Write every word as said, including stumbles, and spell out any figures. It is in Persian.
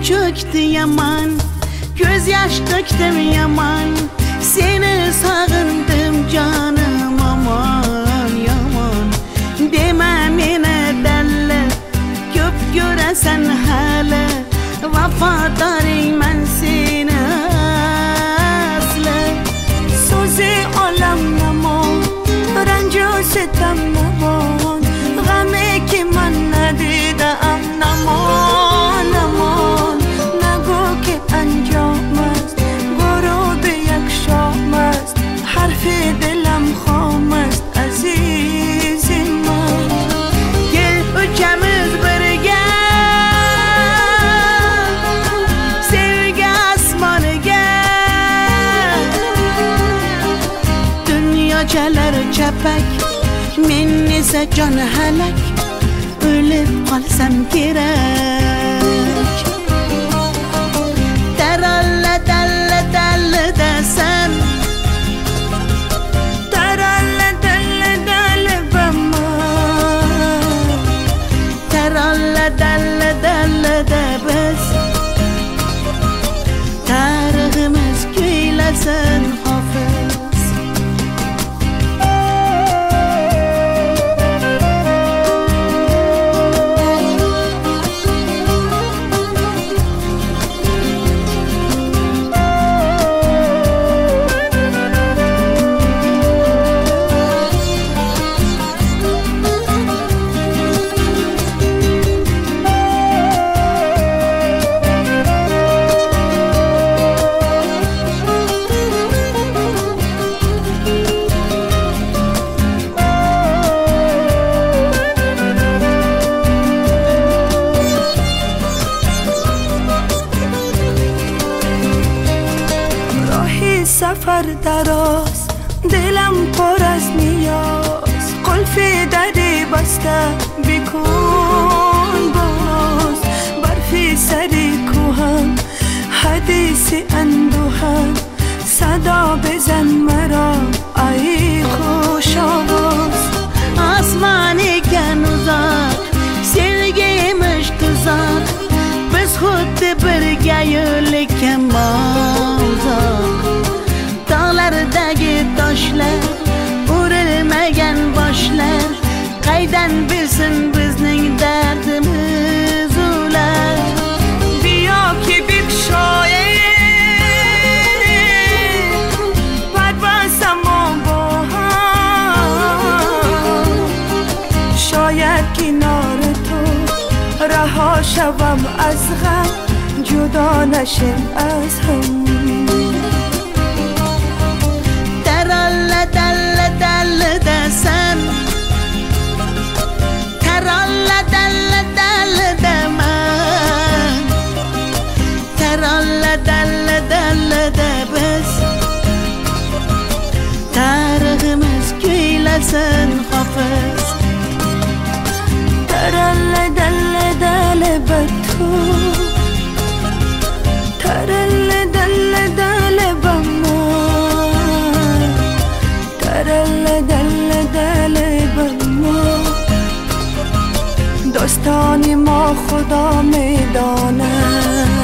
çöktü yaman, gözyaş döktüm yaman. Seni sağındım canım aman yaman. Demem yine delle, köp göresen hele. Vafadarım ben seni asla. Sozi alem naman, rencu sitem naman. Gami ki man nadidem naman naman. Nagو ki انجام است غروب یک شام است. حرف دلم خام است عزیز من. Gel üçümüz birge, sevgi asmanı gel. Dünyacalar çepek, men ise can helek. Ölüp kalsam gerek. Teralle delle delle desem, Teralle delle delle bama. teralle delle delle de biz. Tarihimiz kuylesin hafız. سفر دراز دلم پر از نیاز. قلف دری بسته بکن باز. برفی سری کوهم حدیث اندوهم. صدا بزن مرا ای خوش آواز. Asmanı gen uzak, sevgiymiş tuzak. Biz xuddi birga yo'lakam uzak. Dağlardagi toshlar, urilmagan boshlar. Qaydan bilsin bizning dardimiz ular. بیا که بگشاییم پروازمان با هم. شاید کنار تو رها شوم از غم. جدا نشیم از هم. Teralle delle delle desem, teralle delle delle demem. Teralle delle delle de biz. Tarihimiz kuylesin hafız. Teralle delle delle betu. Teralle delle delle bama. Teralle delle delle bama. دوستانی ما خدا میداند.